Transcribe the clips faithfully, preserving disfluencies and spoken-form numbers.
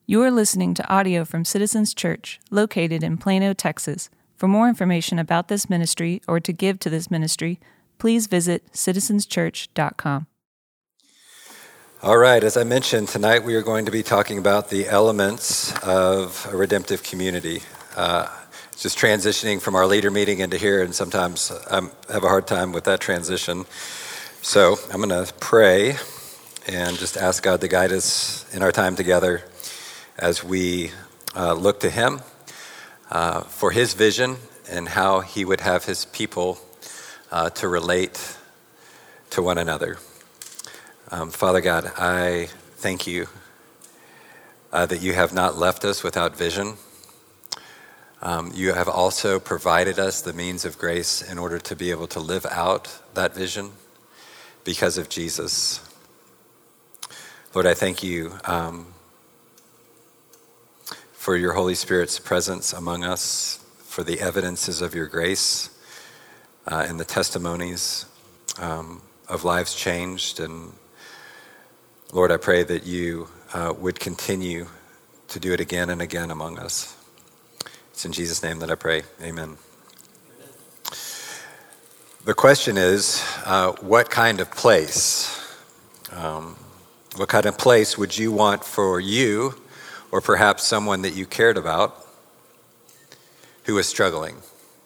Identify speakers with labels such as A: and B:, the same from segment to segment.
A: You are listening to audio from Citizens Church, located in Plano, Texas. For more information about this ministry or to give to this ministry, please visit citizens church dot com.
B: All right, as I mentioned, tonight we are going to be talking about the elements of a redemptive community. Uh, just transitioning from our leader meeting into here, and sometimes I have a hard time with that transition. So I'm going to pray and just ask God to guide us in our time together as we uh, look to Him uh, for His vision and how He would have His people uh, to relate to one another. Um, Father God, I thank you uh, that you have not left us without vision. Um, you have also provided us the means of grace in order to be able to live out that vision because of Jesus. Lord, I thank you um, for your Holy Spirit's presence among us, for the evidences of your grace uh, and the testimonies um, of lives changed. And Lord, I pray that you uh, would continue to do it again and again among us. It's in Jesus' name that I pray. Amen. The question is, uh, what kind of place? Um, what kind of place would you want for you, or perhaps someone that you cared about who is struggling?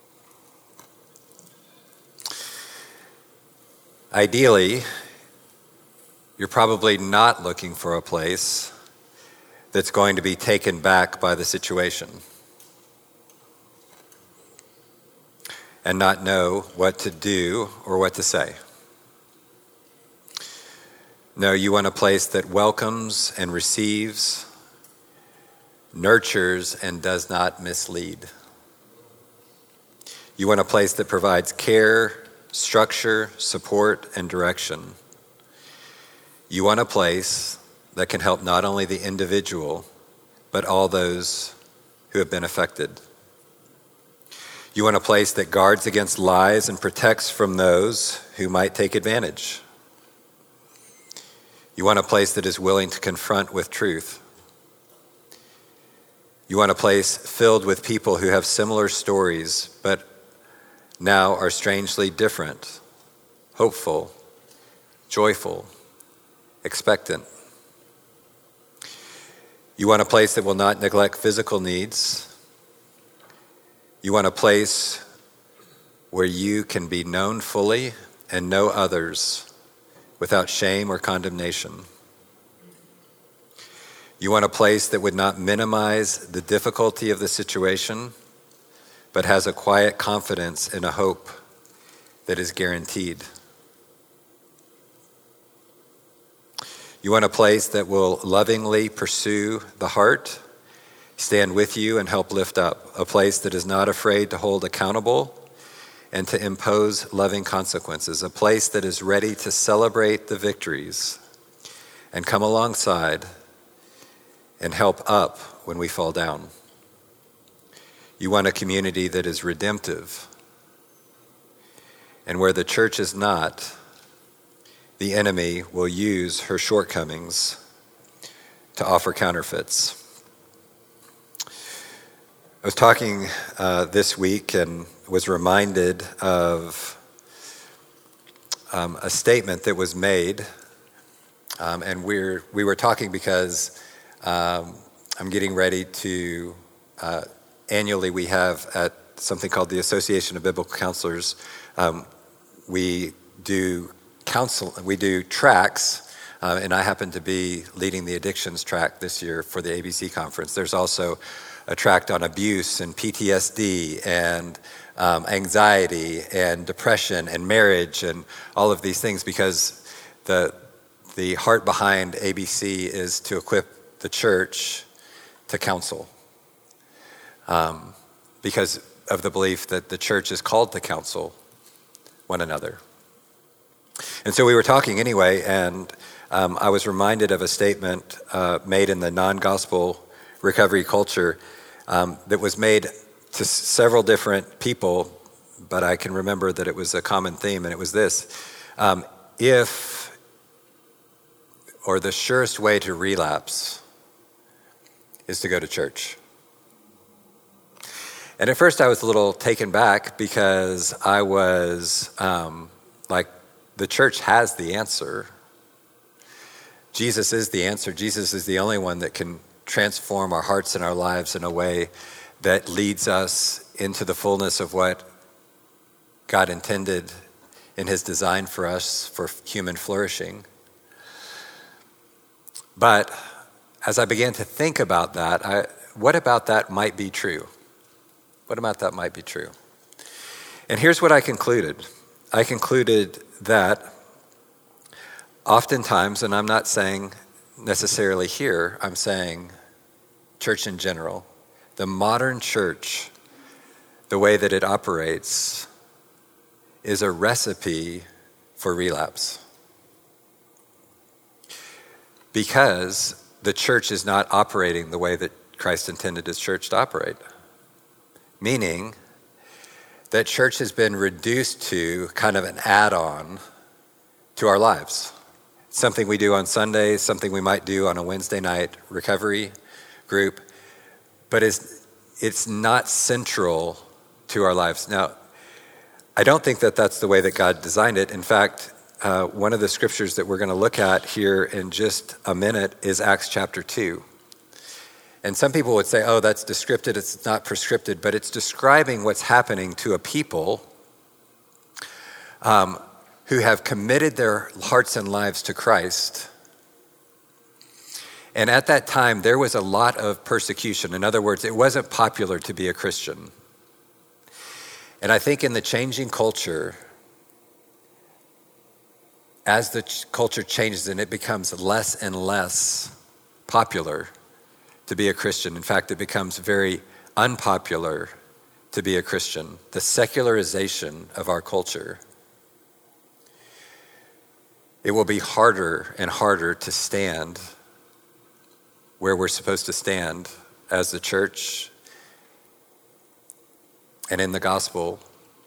B: Ideally, you're probably not looking for a place that's going to be taken back by the situation and not know what to do or what to say. No, you want a place that welcomes and receives, nurtures, and does not mislead. You want a place that provides care, structure, support, and direction. You want a place that can help not only the individual, but all those who have been affected. You want a place that guards against lies and protects from those who might take advantage. You want a place that is willing to confront with truth. You want a place filled with people who have similar stories, but now are strangely different, hopeful, joyful, expectant. You want a place that will not neglect physical needs. You want a place where you can be known fully and know others without shame or condemnation. You want a place that would not minimize the difficulty of the situation, but has a quiet confidence and a hope that is guaranteed. You want a place that will lovingly pursue the heart, stand with you, and help lift up. A place that is not afraid to hold accountable and to impose loving consequences. A place that is ready to celebrate the victories and come alongside and help up when we fall down. You want a community that is redemptive, and where the church is not, the enemy will use her shortcomings to offer counterfeits. I was talking uh, this week and was reminded of um, a statement that was made, um, and we're we were talking because um, I'm getting ready to. Uh, annually, we have at something called the Association of Biblical Counselors. Um, we do counsel. We do tracks, uh, and I happen to be leading the addictions track this year for the A B C conference. There's also a tract on abuse and P T S D and um, anxiety and depression and marriage and all of these things, because the the heart behind A B C is to equip the church to counsel, um, because of the belief that the church is called to counsel one another. And so we were talking anyway, and um, I was reminded of a statement uh, made in the non-gospel recovery culture um, that was made to s- several different people, but I can remember that it was a common theme, and it was this. Um, if, or the surest way to relapse is to go to church. And at first I was a little taken back because I was um, like, the church has the answer. Jesus is the answer. Jesus is the only one that can transform our hearts and our lives in a way that leads us into the fullness of what God intended in his design for us for human flourishing. But as I began to think about that, I, what about that might be true? What about that might be true? And here's what I concluded. I concluded that oftentimes, and I'm not saying necessarily here, I'm saying church in general, the modern church, the way that it operates, is a recipe for relapse. Because the church is not operating the way that Christ intended his church to operate. Meaning that church has been reduced to kind of an add-on to our lives. Something we do on Sundays, something we might do on a Wednesday night recovery group, but it's, it's not central to our lives. Now, I don't think that that's the way that God designed it. In fact, uh, one of the scriptures that we're going to look at here in just a minute is Acts chapter two. And some people would say, oh, that's descriptive, it's not prescriptive, but it's describing what's happening to a people um, who have committed their hearts and lives to Christ. And at that time, there was a lot of persecution. In other words, it wasn't popular to be a Christian. And I think in the changing culture, as the ch- culture changes and it becomes less and less popular to be a Christian. In fact, it becomes very unpopular to be a Christian. The secularization of our culture. It will be harder and harder to stand where we're supposed to stand as the church and in the gospel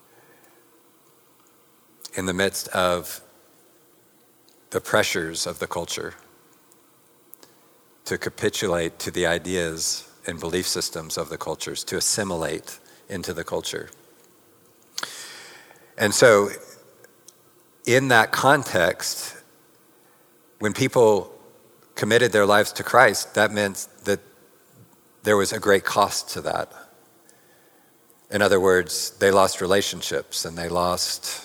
B: in the midst of the pressures of the culture to capitulate to the ideas and belief systems of the cultures, to assimilate into the culture. And so in that context, when people committed their lives to Christ, that meant that there was a great cost to that. In other words, they lost relationships and they lost,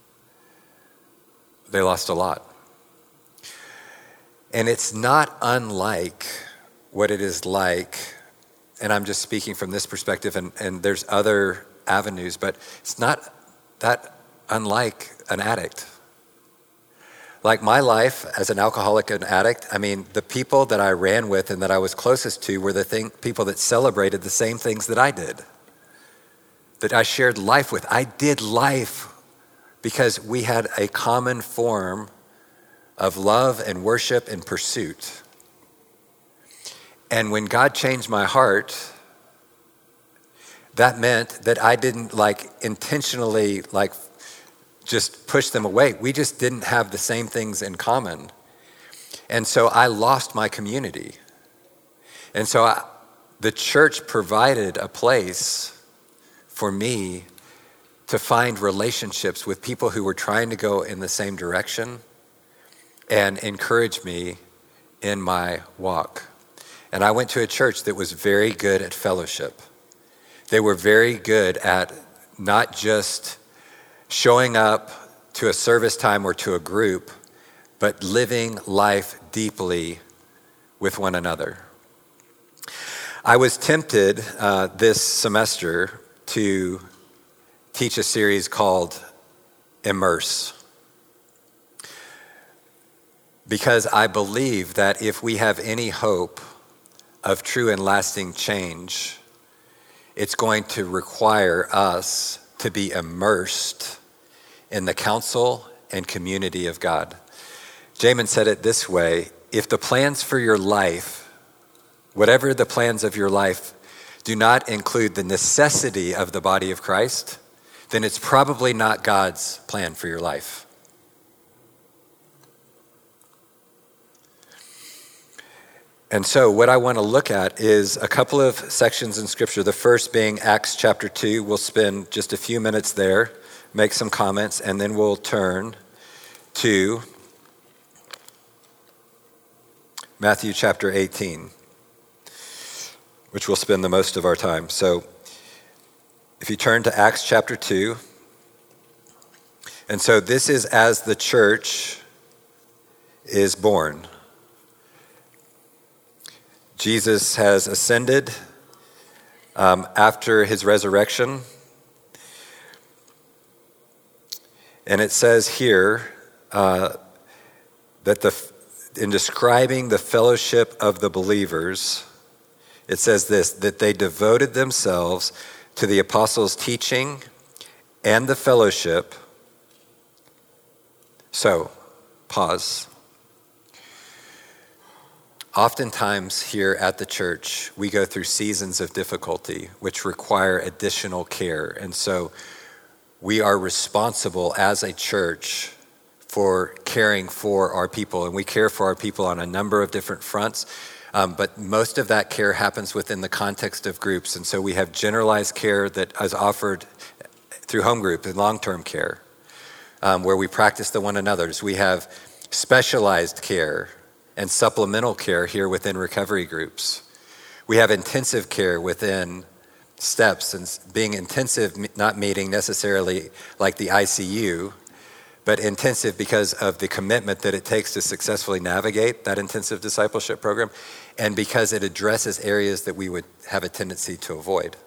B: they lost a lot. And it's not unlike what it is like, and I'm just speaking from this perspective, and, and there's other avenues, but it's not that unlike an addict. Like my life as an alcoholic and addict, I mean, the people that I ran with and that I was closest to were the thing, people that celebrated the same things that I did, that I shared life with. I did life because we had a common form of love and worship and pursuit. And when God changed my heart, that meant that I didn't like intentionally like just push them away. We just didn't have the same things in common. And so I lost my community. And so I, the church provided a place for me to find relationships with people who were trying to go in the same direction and encourage me in my walk. And I went to a church that was very good at fellowship. They were very good at not just showing up to a service time or to a group, but living life deeply with one another. I was tempted uh, this semester to teach a series called Immerse, because I believe that if we have any hope of true and lasting change, it's going to require us to be immersed in the counsel and community of God. Jamin said it this way: if the plans for your life, whatever the plans of your life, do not include the necessity of the body of Christ, then it's probably not God's plan for your life. And so what I want to look at is a couple of sections in Scripture. The first being Acts chapter two. We'll spend just a few minutes there, make some comments, and then we'll turn to Matthew chapter eighteen, which we'll spend the most of our time. So if you turn to Acts chapter two, and so this is as the church is born. Jesus has ascended um, after his resurrection. And it says here uh, that the in describing the fellowship of the believers, it says this, that they devoted themselves to the apostles' teaching and the fellowship. So, pause. Oftentimes here at the church, we go through seasons of difficulty which require additional care. And so we are responsible as a church for caring for our people. And we care for our people on a number of different fronts. Um, but most of that care happens within the context of groups. And so we have generalized care that is offered through home group and long-term care, um, where we practice the one another's. We have specialized care and supplemental care here within recovery groups. We have intensive care within steps, and being intensive, not meaning necessarily like the I C U, but intensive because of the commitment that it takes to successfully navigate that intensive discipleship program, and because it addresses areas that we would have a tendency to avoid.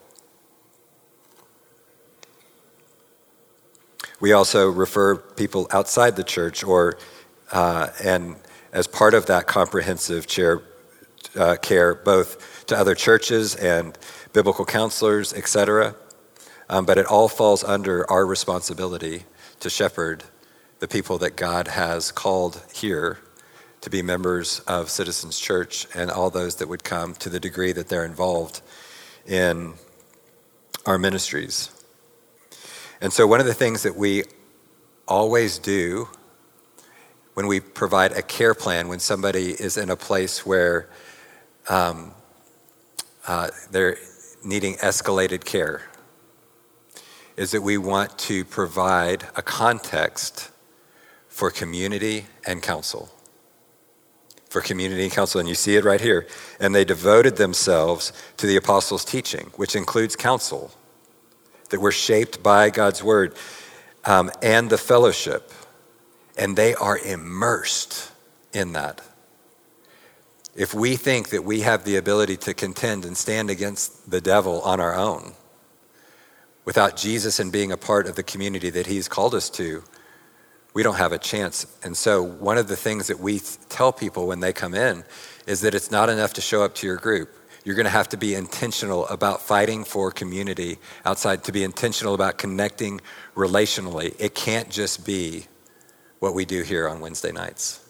B: We also refer people outside the church, or uh, and as part of that comprehensive chair, uh, care, both to other churches and biblical counselors, et cetera. Um, but it all falls under our responsibility to shepherd the people that God has called here to be members of Citizens Church, and all those that would come to the degree that they're involved in our ministries. And so one of the things that we always do when we provide a care plan, when somebody is in a place where um, uh, they're needing escalated care, is that we want to provide a context for community and counsel. For community and counsel, and you see it right here. And they devoted themselves to the apostles' teaching, which includes counsel, that we're shaped by God's word, um, and the fellowship. And they are immersed in that. If we think that we have the ability to contend and stand against the devil on our own, without Jesus and being a part of the community that he's called us to, we don't have a chance. And so one of the things that we tell people when they come in is that it's not enough to show up to your group. You're going to have to be intentional about fighting for community outside, to be intentional about connecting relationally. It can't just be what we do here on Wednesday nights.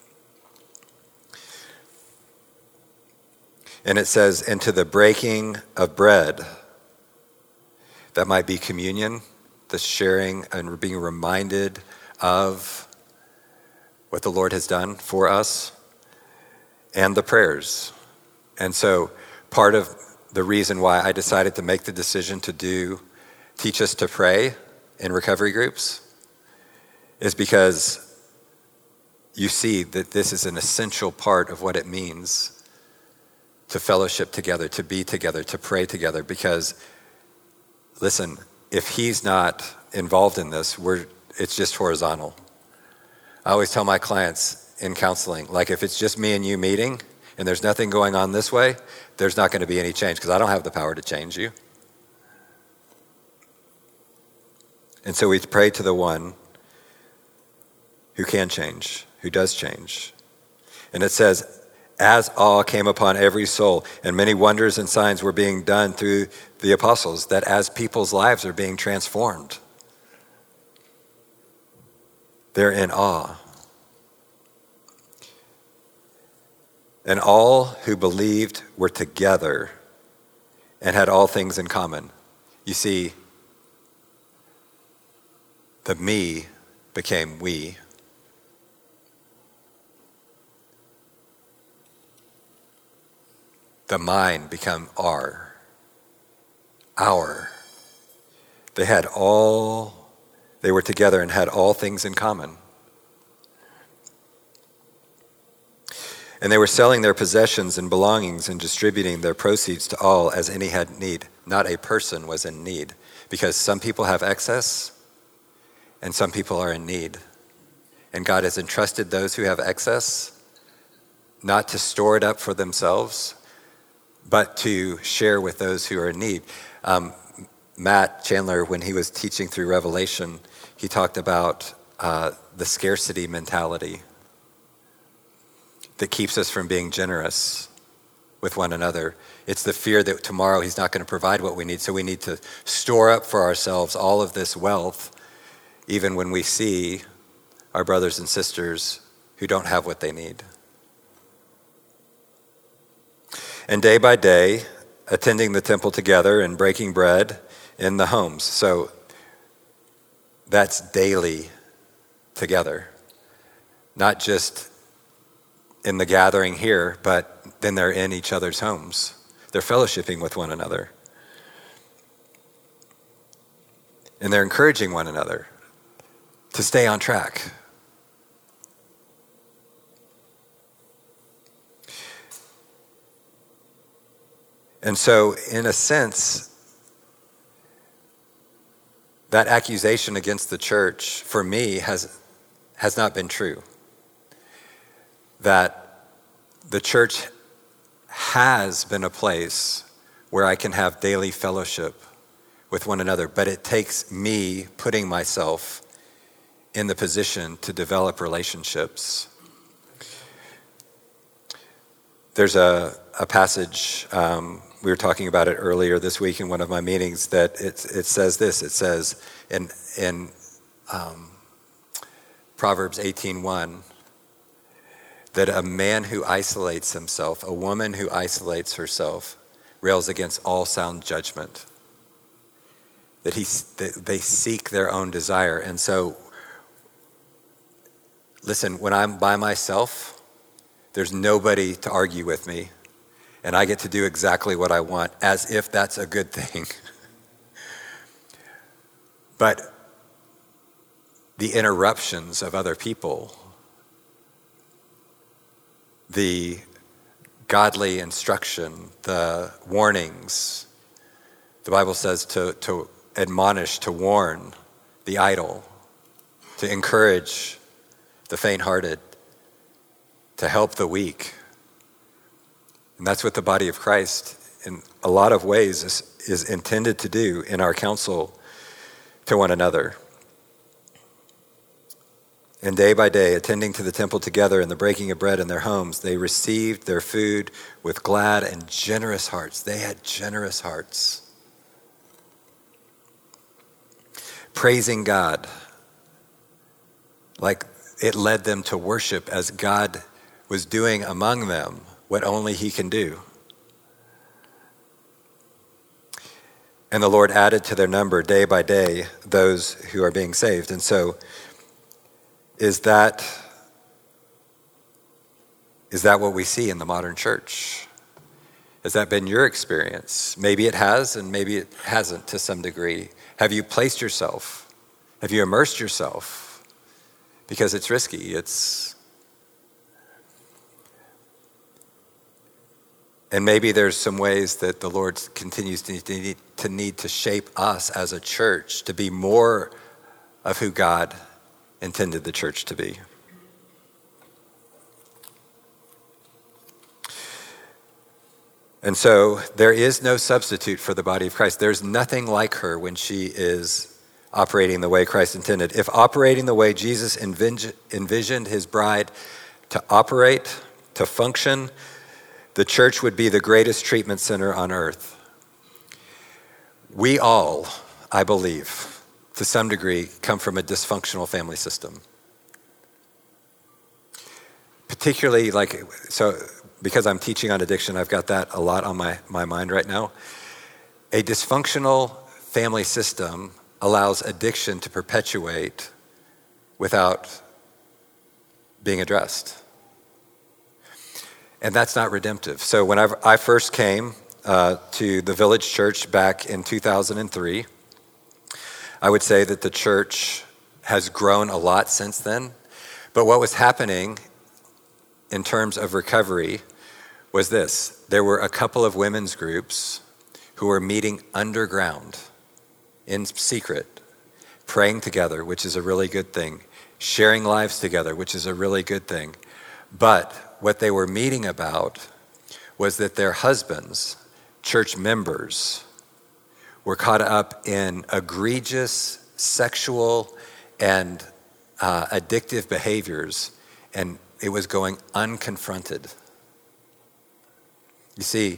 B: And it says, and to the breaking of bread. That might be communion, the sharing and being reminded of what the Lord has done for us, and the prayers. And so part of the reason why I decided to make the decision to do Teach Us to Pray in recovery groups is because you see that this is an essential part of what it means to fellowship together, to be together, to pray together. Because, listen, if he's not involved in this, we're it's just horizontal. I always tell my clients in counseling, like if it's just me and you meeting and there's nothing going on this way, there's not going to be any change because I don't have the power to change you. And so we pray to the one who can change, who does change. And it says, as awe came upon every soul, and many wonders and signs were being done through the apostles, that as people's lives are being transformed, they're in awe. And all who believed were together and had all things in common. You see, the me became we. the mine become our. Our. They had all, they were together and had all things in common. And they were selling their possessions and belongings and distributing their proceeds to all as any had need. Not a person was in need, because some people have excess and some people are in need. And God has entrusted those who have excess not to store it up for themselves, but to share with those who are in need. Um, Matt Chandler, when he was teaching through Revelation, he talked about uh, the scarcity mentality that keeps us from being generous with one another. It's the fear that tomorrow he's not going to provide what we need, so we need to store up for ourselves all of this wealth, even when we see our brothers and sisters who don't have what they need. And day by day, attending the temple together and breaking bread in the homes. So that's daily together, not just in the gathering here, but then they're in each other's homes. They're fellowshipping with one another. And they're encouraging one another to stay on track. And so, in a sense, that accusation against the church, for me, has has not been true. That the church has been a place where I can have daily fellowship with one another, but it takes me putting myself in the position to develop relationships. There's a, a passage, um, we were talking about it earlier this week in one of my meetings, that it, it says this, it says in, in um, Proverbs eighteen one, that a man who isolates himself, a woman who isolates herself, rails against all sound judgment. That he, that they seek their own desire. And so, listen, when I'm by myself, there's nobody to argue with me, and I get to do exactly what I want, as if that's a good thing. But the interruptions of other people, the godly instruction, the warnings, the Bible says to, to admonish, to warn the idle, to encourage the faint-hearted, to help the weak. And that's what the body of Christ, in a lot of ways, is, is intended to do in our counsel to one another. And day by day, attending to the temple together and the breaking of bread in their homes, they received their food with glad and generous hearts. They had generous hearts. Praising God, like it led them to worship as God was doing among them what only he can do. And the Lord added to their number day by day those who are being saved. And so, Is that, is that what we see in the modern church? Has that been your experience? Maybe it has, and maybe it hasn't to some degree. Have you placed yourself? Have you immersed yourself? Because it's risky. It's, and maybe there's some ways that the Lord continues to need, to need to shape us as a church to be more of who God intended the church to be. And so there is no substitute for the body of Christ. There's nothing like her when she is operating the way Christ intended. If operating the way Jesus envisioned his bride to operate, to function, the church would be the greatest treatment center on earth. We all, I believe, to some degree, come from a dysfunctional family system. Particularly, like, so because I'm teaching on addiction, I've got that a lot on my, my mind right now. A dysfunctional family system allows addiction to perpetuate without being addressed. And that's not redemptive. So when I've, I first came uh, to the Village Church back in two thousand three, I would say that the church has grown a lot since then. But what was happening in terms of recovery was this. There were a couple of women's groups who were meeting underground in secret, praying together, which is a really good thing, sharing lives together, which is a really good thing. But what they were meeting about was that their husbands, church members, were caught up in egregious sexual and uh, addictive behaviors, and it was going unconfronted. You see,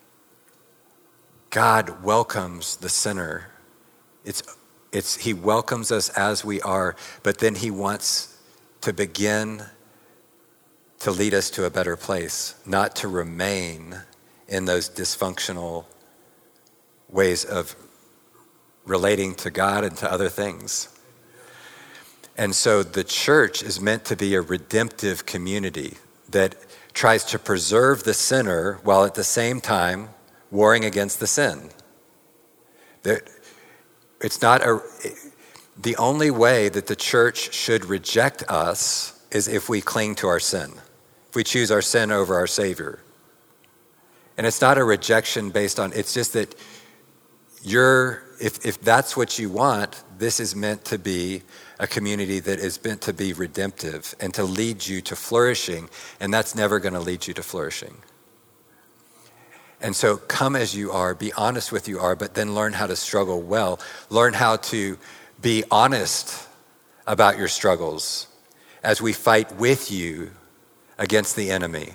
B: God welcomes the sinner. It's, it's, he welcomes us as we are, but then he wants to begin to lead us to a better place, not to remain in those dysfunctional ways of relating to God and to other things. And so the church is meant to be a redemptive community that tries to preserve the sinner while at the same time warring against the sin. That it's not a, the only way that the church should reject us is if we cling to our sin, if we choose our sin over our Savior. And it's not a rejection based on, it's just that you're, if, if that's what you want, this is meant to be a community that is meant to be redemptive and to lead you to flourishing, and that's never going to lead you to flourishing. And so come as you are, be honest with you are, but then learn how to struggle well. Learn how to be honest about your struggles as we fight with you against the enemy.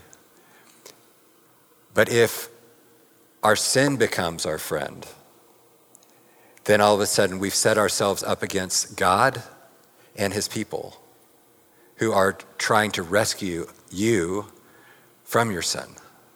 B: But if our sin becomes our friend, then all of a sudden we've set ourselves up against God and his people who are trying to rescue you from your sin.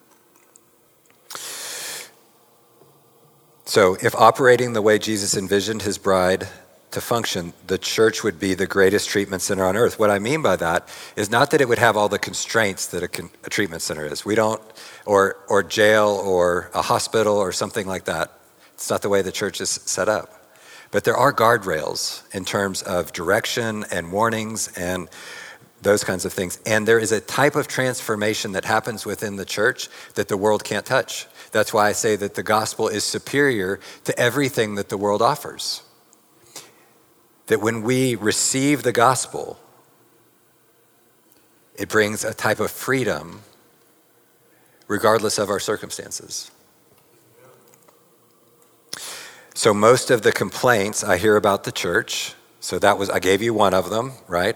B: So if operating the way Jesus envisioned his bride to function, the church would be the greatest treatment center on earth. What I mean by that is not that it would have all the constraints that a, con- a treatment center is. We don't, or or jail or a hospital or something like that. It's not the way the church is set up. But there are guardrails in terms of direction and warnings and those kinds of things. And there is a type of transformation that happens within the church that the world can't touch. That's why I say that the gospel is superior to everything that the world offers. That when we receive the gospel, it brings a type of freedom regardless of our circumstances. So most of the complaints I hear about the church, so that was, I gave you one of them, right?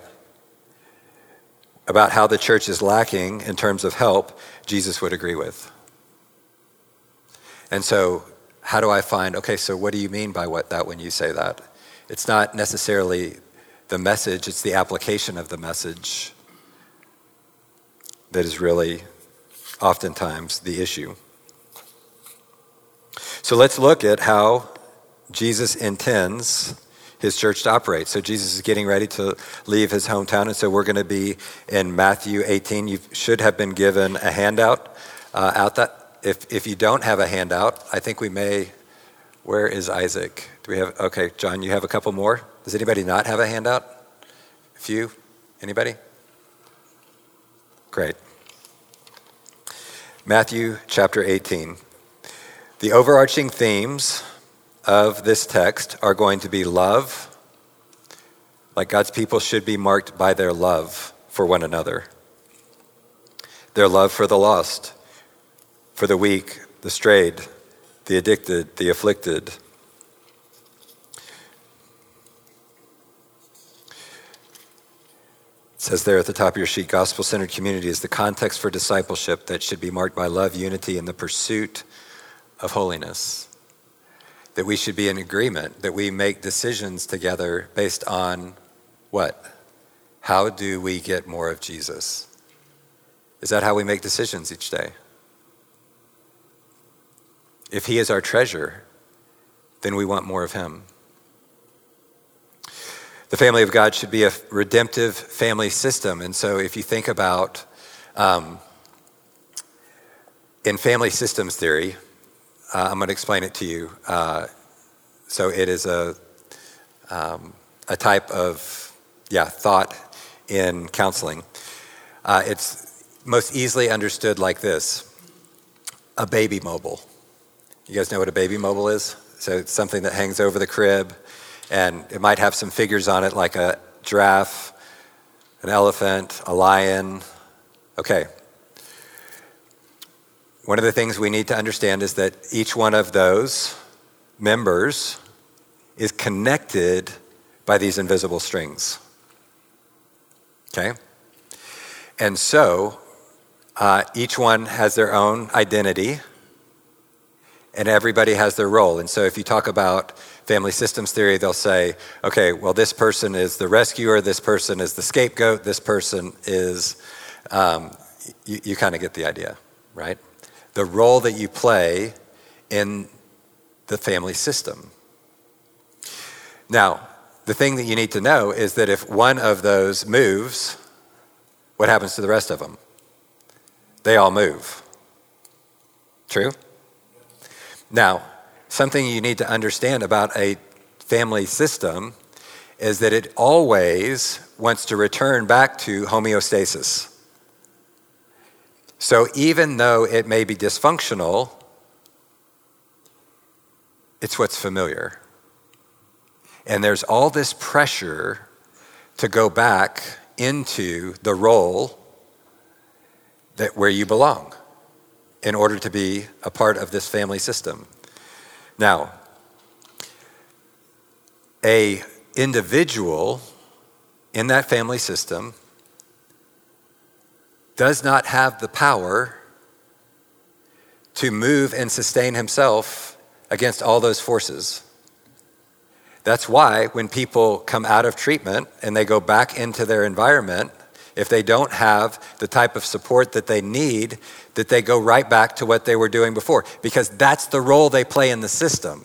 B: About how the church is lacking in terms of help, Jesus would agree with. And so how do I find, okay, so what do you mean by what that when you say that? It's not necessarily the message, it's the application of the message that is really oftentimes the issue. So let's look at how Jesus intends his church to operate. So Jesus is getting ready to leave his hometown, and so we're going to be in Matthew eighteen. You should have been given a handout uh, out that. If if you don't have a handout, I think we may. Where is Isaac? Do we have? Okay, John, you have a couple more. Does anybody not have a handout? A few? Anybody? Great. Matthew chapter eighteen. The overarching themes of this text are going to be love, like God's people should be marked by their love for one another, their love for the lost, for the weak, the strayed, the addicted, the afflicted. It says there at the top of your sheet, gospel-centered community is the context for discipleship that should be marked by love, unity, and the pursuit of holiness. That we should be in agreement, that we make decisions together based on what? How do we get more of Jesus? Is that how we make decisions each day? If he is our treasure, then we want more of him. The family of God should be a redemptive family system. And so if you think about um, in family systems theory, uh, I'm going to explain it to you. Uh, so it is a um, a type of yeah thought in counseling. Uh, it's most easily understood like this: a baby mobile. You guys know what a baby mobile is? So it's something that hangs over the crib, and it might have some figures on it like a giraffe, an elephant, a lion. Okay. One of the things we need to understand is that each one of those members is connected by these invisible strings. Okay? And so, uh, each one has their own identity, and everybody has their role. And so if you talk about family systems theory, they'll say, okay, well, this person is the rescuer, this person is the scapegoat, this person is, um, you, you kind of get the idea, right? The role that you play in the family system. Now, the thing that you need to know is that if one of those moves, what happens to the rest of them? They all move. True? Now, something you need to understand about a family system is that it always wants to return back to homeostasis. So even though it may be dysfunctional, it's what's familiar. And there's all this pressure to go back into the role that where you belong in order to be a part of this family system. Now, a individual in that family system does not have the power to move and sustain himself against all those forces. That's why when people come out of treatment and they go back into their environment, if they don't have the type of support that they need, that they go right back to what they were doing before, because that's the role they play in the system.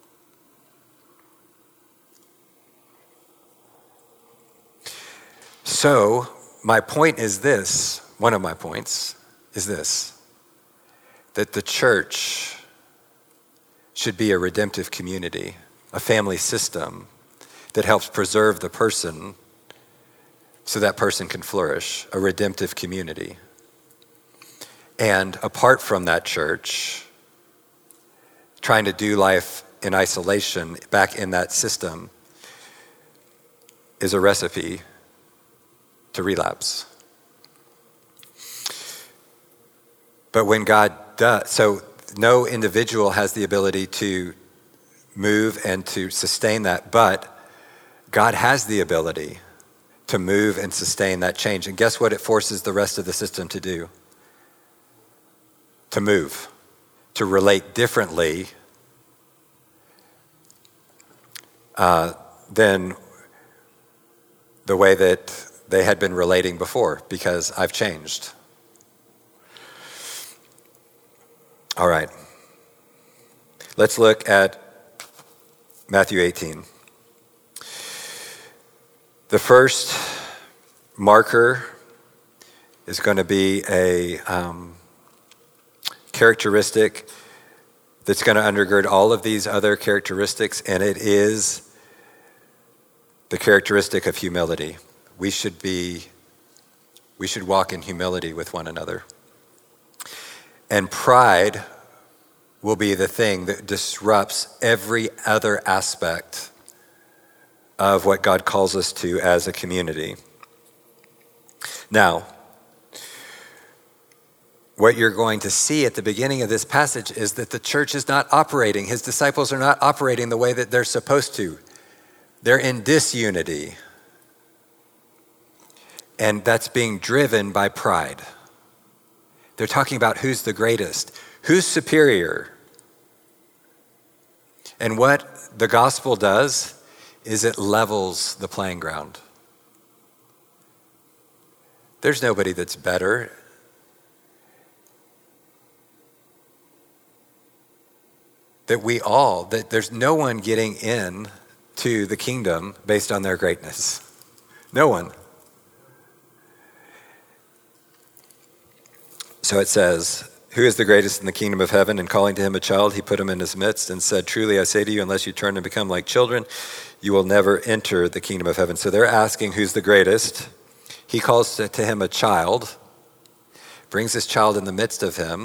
B: So my point is this, one of my points is this, that the church should be a redemptive community, a family system that helps preserve the person so that person can flourish, a redemptive community. And apart from that church, trying to do life in isolation back in that system is a recipe to relapse. But when God does, so no individual has the ability to move and to sustain that, but God has the ability to move and sustain that change. And guess what it forces the rest of the system to do? To move, to relate differently uh, than the way that they had been relating before, because I've changed. All right. Let's look at Matthew eighteen. The first marker is going to be a um, characteristic that's going to undergird all of these other characteristics, and it is the characteristic of humility. We should be, we should walk in humility with one another. And pride will be the thing that disrupts every other aspect of what God calls us to as a community. Now, what you're going to see at the beginning of this passage is that the church is not operating, his disciples are not operating the way that they're supposed to. They're in disunity. And that's being driven by pride. They're talking about who's the greatest, who's superior. And what the gospel does is it levels the playing ground. There's nobody that's better. That we all, that there's no one getting in to the kingdom based on their greatness. No one. So it says who is the greatest in the kingdom of heaven? And calling to him a child, he put him in his midst and said, truly I say to you, unless you turn and become like children, you will never enter the kingdom of heaven. So they're asking who's the greatest. He calls to, to him a child, brings this child in the midst of him,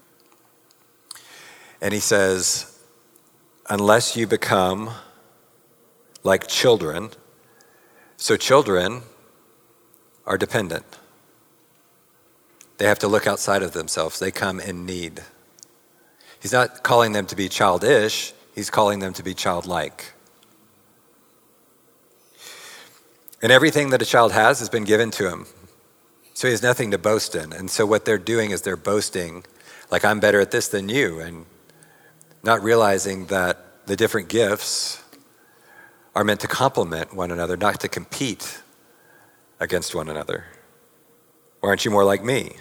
B: and he says, unless you become like children. So children are dependent. They have to look outside of themselves. They come in need. He's not calling them to be childish. He's calling them to be childlike. And everything that a child has has been given to him. So he has nothing to boast in. And so what they're doing is they're boasting, like I'm better at this than you, and not realizing that the different gifts are meant to complement one another, not to compete against one another. Or aren't you more like me?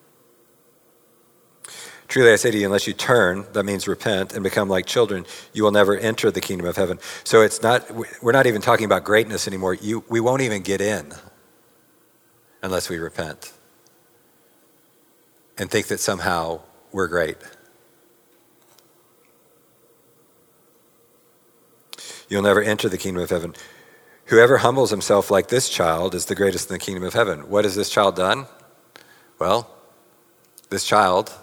B: Truly I say to you, unless you turn, that means repent, and become like children, you will never enter the kingdom of heaven. So it's not, we're not even talking about greatness anymore. You, we won't even get in unless we repent and think that somehow we're great. You'll never enter the kingdom of heaven. Whoever humbles himself like this child is the greatest in the kingdom of heaven. What has this child done? Well, this child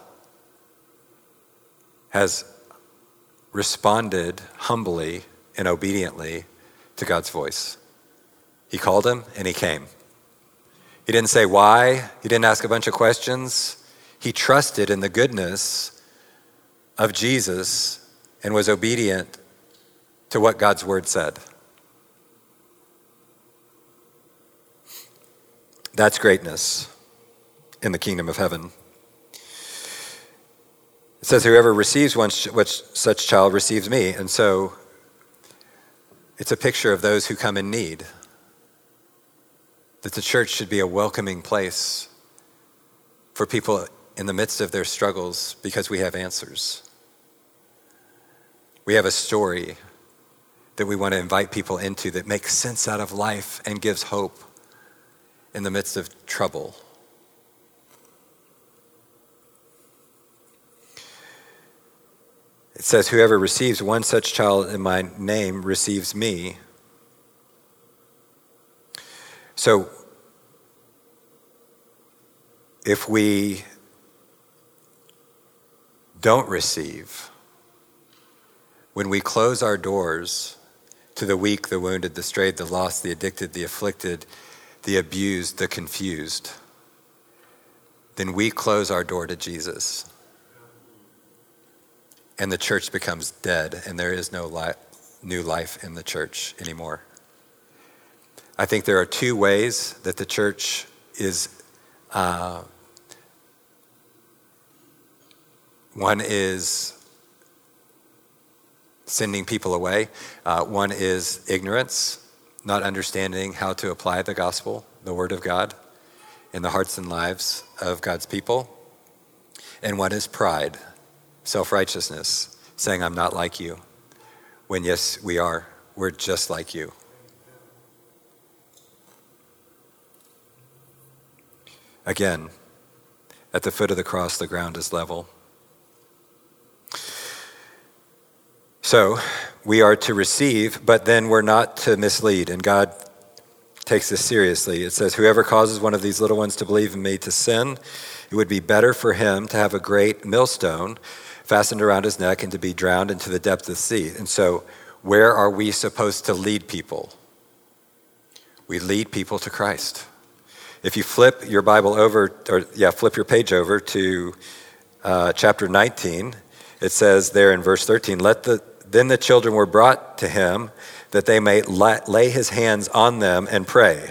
B: has responded humbly and obediently to God's voice. He called him and he came. He didn't say why. He didn't ask a bunch of questions. He trusted in the goodness of Jesus and was obedient to what God's word said. That's greatness in the kingdom of heaven. It says, whoever receives one such child receives me. And so it's a picture of those who come in need. That the church should be a welcoming place for people in the midst of their struggles because we have answers. We have a story that we want to invite people into that makes sense out of life and gives hope in the midst of trouble. It says, whoever receives one such child in my name receives me. So, if we don't receive, when we close our doors to the weak, the wounded, the strayed, the lost, the addicted, the afflicted, the abused, the confused, then we close our door to Jesus. And the church becomes dead, and there is no li- new life in the church anymore. I think there are two ways that the church is, uh, one is sending people away. Uh, one is ignorance, not understanding how to apply the gospel, the word of God, in the hearts and lives of God's people. And one is pride. Self-righteousness, saying, I'm not like you, when yes, we are. We're just like you. Again, at the foot of the cross, the ground is level. So, we are to receive, but then we're not to mislead, and God takes this seriously. It says, whoever causes one of these little ones to believe in me to sin, it would be better for him to have a great millstone fastened around his neck and to be drowned into the depth of the sea. And so, where are we supposed to lead people? We lead people to Christ. If you flip your Bible over, or yeah, flip your page over to uh, chapter nineteen, it says there in verse thirteen, "Let the then the children were brought to him that they may lay his hands on them and pray.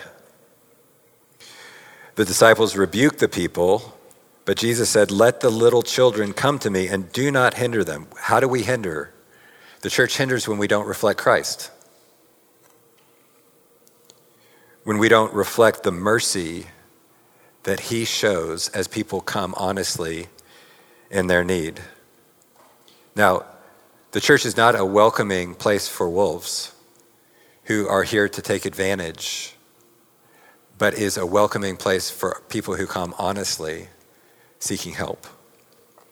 B: The disciples rebuked the people. But Jesus said, let the little children come to me and do not hinder them." How do we hinder? The church hinders when we don't reflect Christ. When we don't reflect the mercy that he shows as people come honestly in their need. Now, the church is not a welcoming place for wolves who are here to take advantage, but is a welcoming place for people who come honestly seeking help.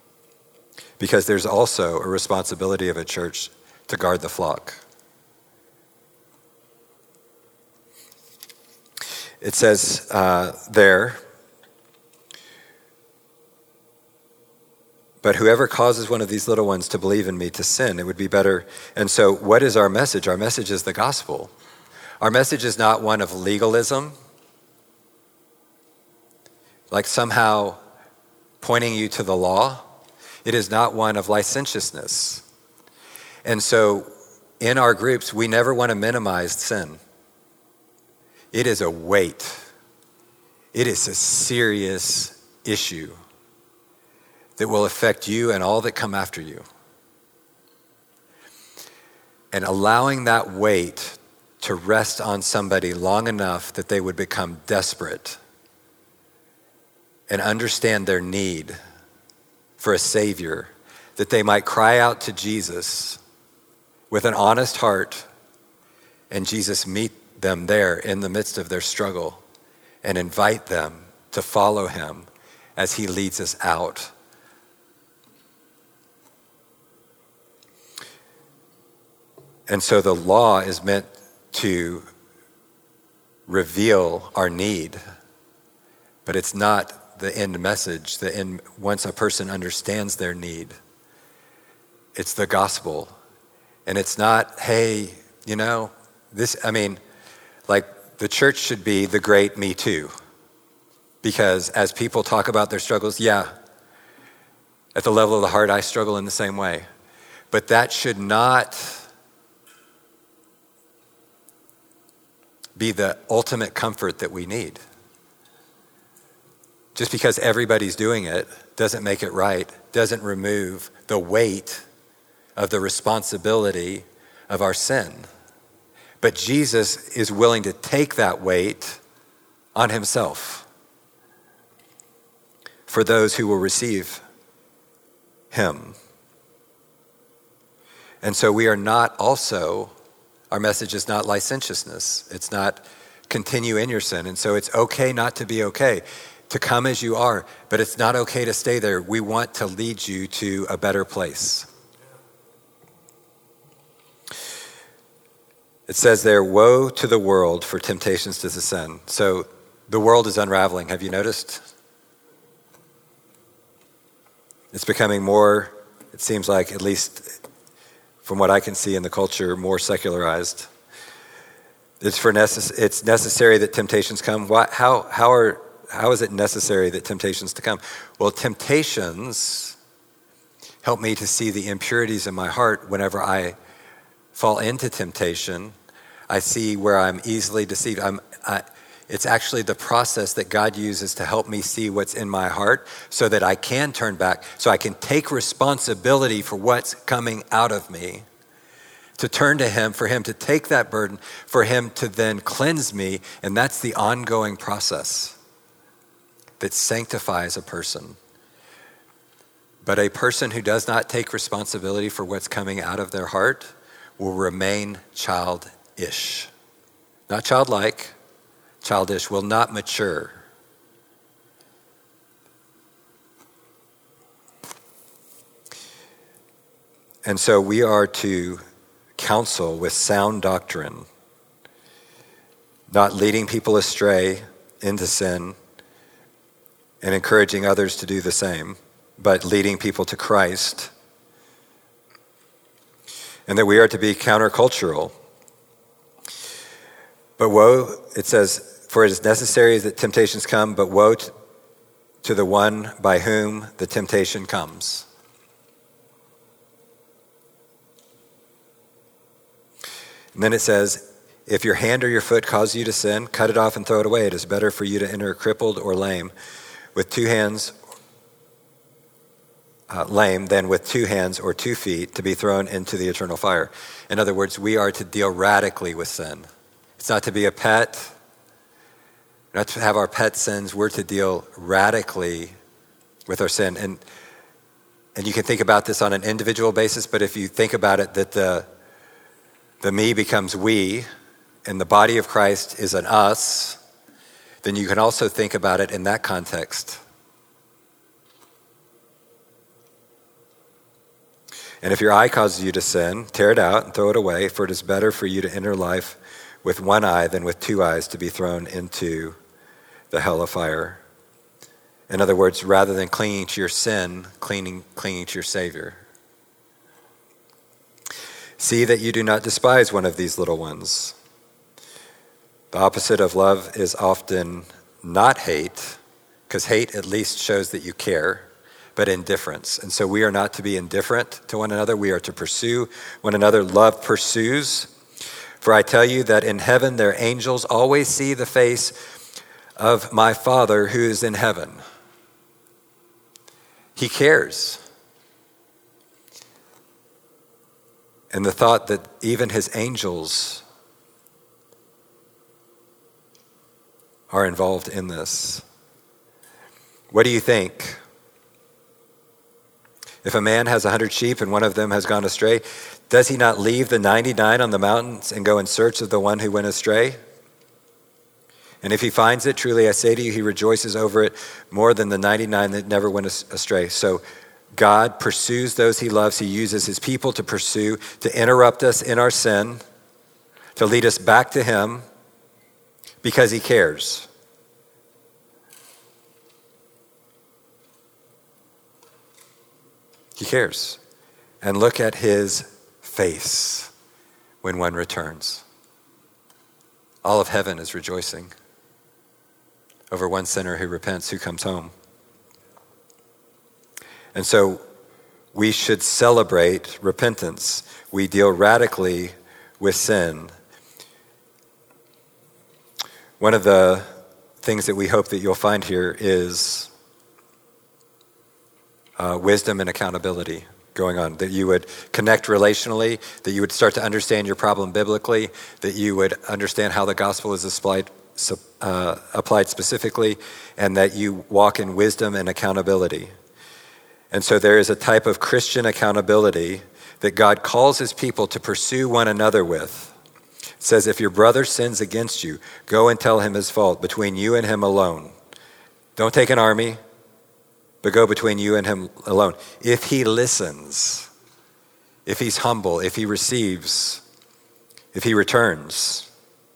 B: because there's also a responsibility of a church to guard the flock. It says uh, there, but whoever causes one of these little ones to believe in me to sin, it would be better. And so what is our message? Our message is the gospel. Our message is not one of legalism, like somehow pointing you to the law. It is not one of licentiousness. And so in our groups, we never want to minimize sin. It is a weight. It is a serious issue that will affect you and all that come after you. And allowing that weight to rest on somebody long enough that they would become desperate and understand their need for a Savior, that they might cry out to Jesus with an honest heart, and Jesus meet them there in the midst of their struggle and invite them to follow him as he leads us out. And so the law is meant to reveal our need, but it's not the end message. The end, once a person understands their need, it's the gospel. And it's not, hey, you know, this, I mean, like the church should be the great Me Too. Because as people talk about their struggles, yeah, at the level of the heart, I struggle in the same way. But that should not be the ultimate comfort that we need. Just because everybody's doing it doesn't make it right, doesn't remove the weight of the responsibility of our sin. But Jesus is willing to take that weight on himself for those who will receive him. And so we are not also, our message is not licentiousness. It's not continue in your sin. And so it's okay not to be okay, to come as you are, but it's not okay to stay there. We want to lead you to a better place. It says there, woe to the world for temptations to sin. So the world is unraveling. Have you noticed? It's becoming more, it seems like, at least from what I can see in the culture, more secularized. It's for necess- it's necessary that temptations come. Why, how, how, are, how is it necessary that temptations to come? Well, temptations help me to see the impurities in my heart whenever I fall into temptation. I see where I'm easily deceived. I'm, I, it's actually the process that God uses to help me see what's in my heart so that I can turn back, so I can take responsibility for what's coming out of me, to turn to him, for him to take that burden, for him to then cleanse me. And that's the ongoing process that sanctifies a person. But a person who does not take responsibility for what's coming out of their heart will remain childish. Not childlike, childish, will not mature. And so we are to counsel with sound doctrine, not leading people astray into sin and encouraging others to do the same, but leading people to Christ. And that we are to be countercultural. But woe, it says, for it is necessary that temptations come, but woe to, to the one by whom the temptation comes. And then it says, if your hand or your foot cause you to sin, cut it off and throw it away. It is better for you to enter crippled or lame with two hands Uh, lame than with two hands or two feet to be thrown into the eternal fire. In other words, we are to deal radically with sin. It's not to be a pet, not to have our pet sins. We're to deal radically with our sin. And and you can think about this on an individual basis, but if you think about it, that the the me becomes we, and the body of Christ is an us, then you can also think about it in that context. And if your eye causes you to sin, tear it out and throw it away, for it is better for you to enter life with one eye than with two eyes to be thrown into the hell of fire. In other words, rather than clinging to your sin, clinging, clinging to your Savior. See that you do not despise one of these little ones. The opposite of love is often not hate, because hate at least shows that you care, but indifference. And so we are not to be indifferent to one another. We are to pursue one another. Love pursues. For I tell you that in heaven their angels always see the face of my Father who is in heaven. He cares. And the thought that even his angels are involved in this. What do you think? If a man has a hundred sheep and one of them has gone astray, does he not leave the ninety-nine on the mountains and go in search of the one who went astray? And if he finds it, truly I say to you, he rejoices over it more than the ninety-nine that never went astray. So God pursues those he loves. He uses his people to pursue, to interrupt us in our sin, to lead us back to him because he cares. He cares. And look at his face when one returns. All of heaven is rejoicing over one sinner who repents, who comes home. And so we should celebrate repentance. We deal radically with sin. One of the things that we hope that you'll find here is uh, wisdom and accountability going on, that you would connect relationally, that you would start to understand your problem biblically, that you would understand how the gospel is applied, uh, applied specifically, and that you walk in wisdom and accountability. And so there is a type of Christian accountability that God calls his people to pursue one another with. It says, if your brother sins against you, go and tell him his fault between you and him alone. Don't take an army, but go between you and him alone. If he listens, if he's humble, if he receives, if he returns,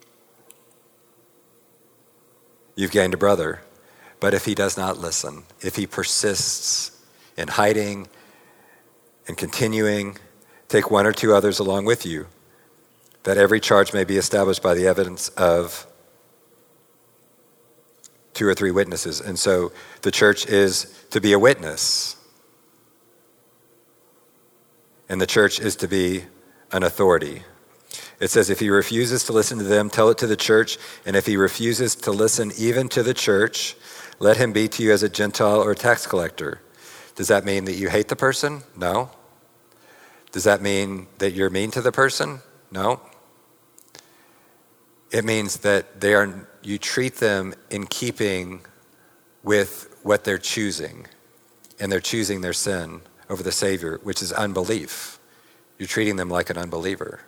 B: you've gained a brother. But if he does not listen, if he persists in hiding and continuing, take one or two others along with you, that every charge may be established by the evidence of two or three witnesses. And so the church is to be a witness. And the church is to be an authority. It says, if he refuses to listen to them, tell it to the church. And if he refuses to listen even to the church, let him be to you as a Gentile or a tax collector. Does that mean that you hate the person? No. Does that mean that you're mean to the person? No. It means that they are, you treat them in keeping with what they're choosing, and they're choosing their sin over the Savior, which is unbelief. You're treating them like an unbeliever.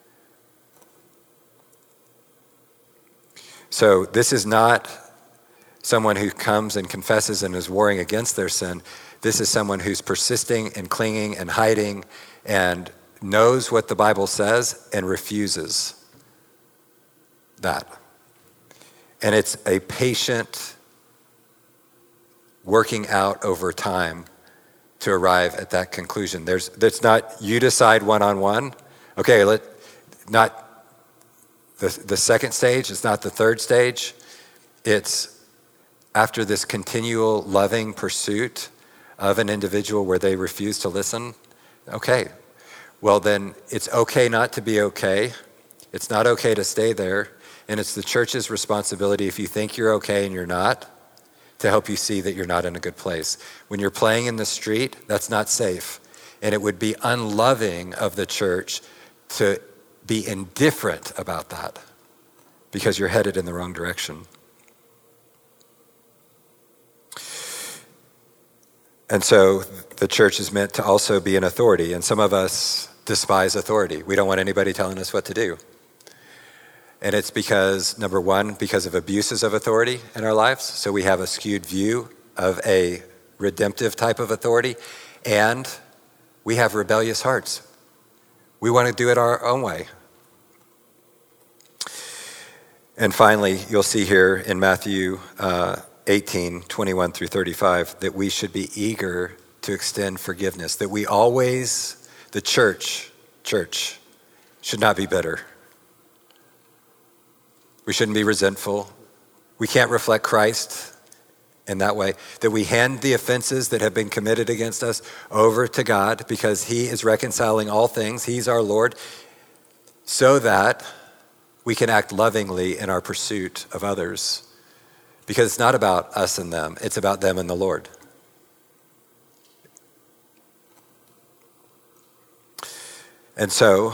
B: So this is not someone who comes and confesses and is warring against their sin. This is someone who's persisting and clinging and hiding and knows what the Bible says and refuses that. And it's a patient working out over time to arrive at that conclusion. There's, that's not you decide one-on-one. Okay, let not the, the second stage, it's not the third stage. It's after this continual loving pursuit of an individual where they refuse to listen. Okay, well then it's okay not to be okay. It's not okay to stay there. And it's the church's responsibility, if you think you're okay and you're not, to help you see that you're not in a good place. When you're playing in the street, that's not safe. And it would be unloving of the church to be indifferent about that because you're headed in the wrong direction. And so the church is meant to also be an authority. And some of us despise authority. We don't want anybody telling us what to do. And it's because, number one, because of abuses of authority in our lives. So we have a skewed view of a redemptive type of authority. And we have rebellious hearts. We want to do it our own way. And finally, you'll see here in Matthew uh, eighteen, twenty-one through thirty-five, that we should be eager to extend forgiveness, that we always, the church, church, should not be bitter. We shouldn't be resentful. We can't reflect Christ in that way, that we hand the offenses that have been committed against us over to God because he is reconciling all things. He's our Lord, so that we can act lovingly in our pursuit of others, because it's not about us and them, it's about them and the Lord. And so,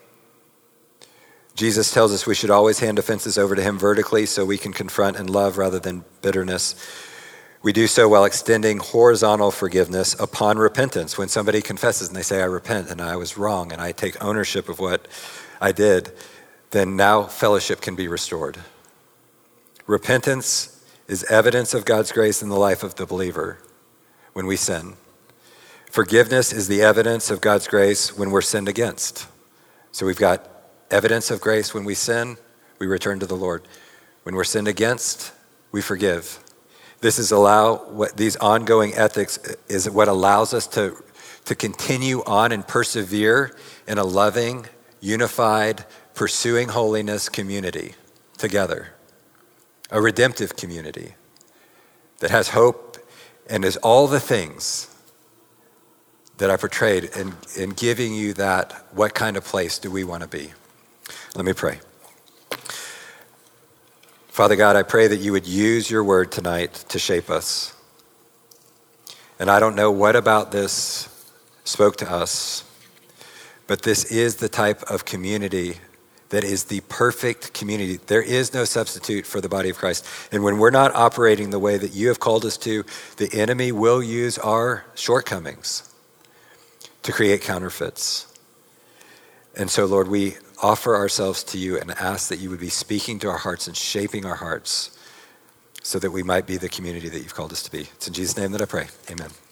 B: Jesus tells us we should always hand offenses over to him vertically so we can confront and love rather than bitterness. We do so while extending horizontal forgiveness upon repentance. When somebody confesses and they say, I repent and I was wrong and I take ownership of what I did, then now fellowship can be restored. Repentance is evidence of God's grace in the life of the believer when we sin. Forgiveness is the evidence of God's grace when we're sinned against. So we've got evidence of grace when we sin, we return to the Lord. When we're sinned against, we forgive. This is allow what these ongoing ethics is what allows us to, to continue on and persevere in a loving, unified, pursuing holiness community together. A redemptive community that has hope and is all the things that I portrayed in, in giving you that, what kind of place do we want to be? Let me pray. Father God, I pray that you would use your word tonight to shape us. And I don't know what about this spoke to us, but this is the type of community that is the perfect community. There is no substitute for the body of Christ. And when we're not operating the way that you have called us to, the enemy will use our shortcomings to create counterfeits. And so, Lord, we offer ourselves to you and ask that you would be speaking to our hearts and shaping our hearts so that we might be the community that you've called us to be. It's in Jesus' name that I pray. Amen.